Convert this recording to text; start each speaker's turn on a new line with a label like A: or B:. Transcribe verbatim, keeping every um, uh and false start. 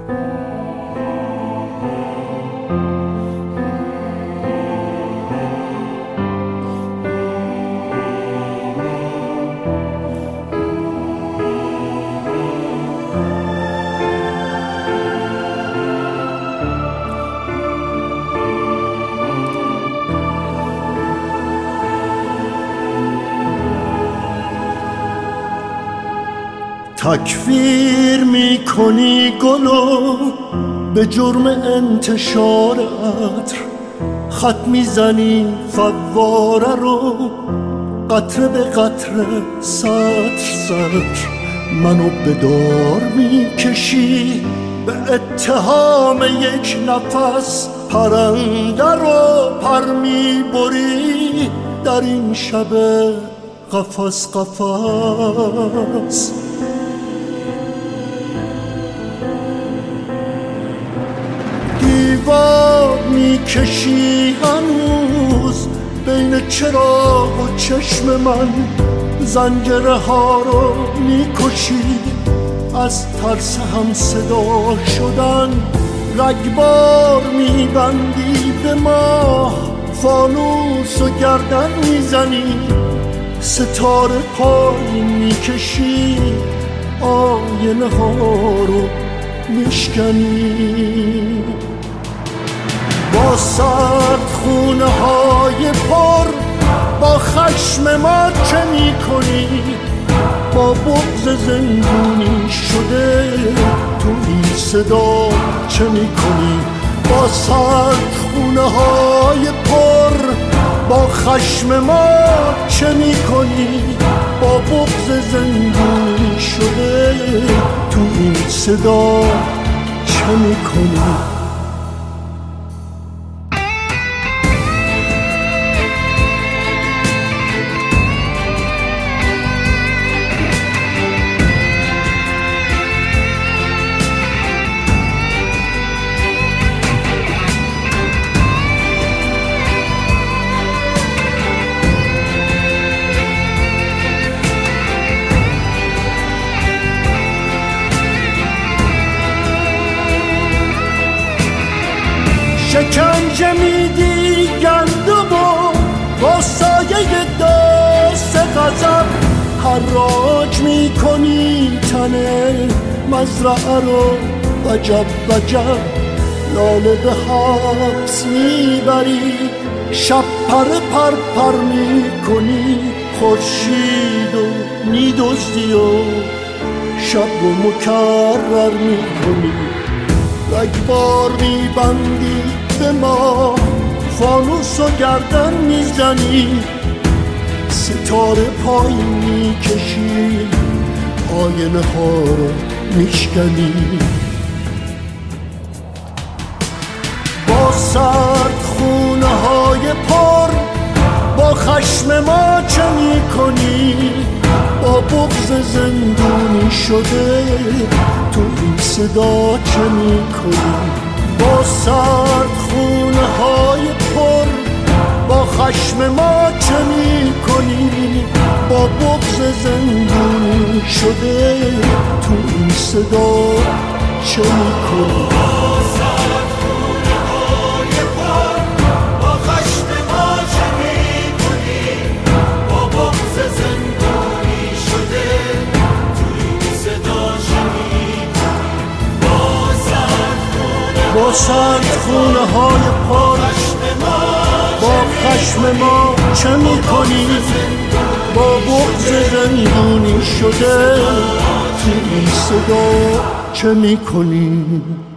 A: تکفیر میکنی گلو به جرم انتشار عطر، خط میزنی فواره رو قطره به قطره سطر سطر، منو به دار میکشی به اتهام یک نفس، پرنده رو پر میبری در این شب قفس قفس. دیوار میکشی هنوز بین چراغ و چشم من، زنجره ها رو میکشی از ترس هم صدا شدن، رگبار میبندی به ماه، فانوس و گردن میزنی، ستاره پایین میکشی، آینه ها رو میشکنی. با سرد خونه های پر با خشم ما چه میکنی؟ با بغض زندونی شده تو این صدا چه میکنی؟ با سرد خونه های پر با خشم ما چه میکنی؟ با بغض زندونی شده تو این صدا چه میکنی؟ شکنجه میدی گندم و با سایه دست غضب، حراج میکنی تنه مزرعه رو وجب وجب، لاله به حبس میبری شب پر پر پر میکنی، خورشید و میدزدی و شب رو مکرر میکنی، رگبار میبندی به ما، فانوس و گردن میزنی، ستاره پایین میکشی، آینه ها رو میشکنی. با سرد خونه های پر با خشم ما چه میکنی؟ با بغض زندونی شده تو این صدا چه میکنی؟ با سرد خونه های پر با خشم ما چه میکنی؟ با بغض زندونی شده تو این صدا چه میکنی؟ با سرد خونه های پر با خشم ما چه میکنی؟ با بغض زندونی شده تو این صدا چه میکنی؟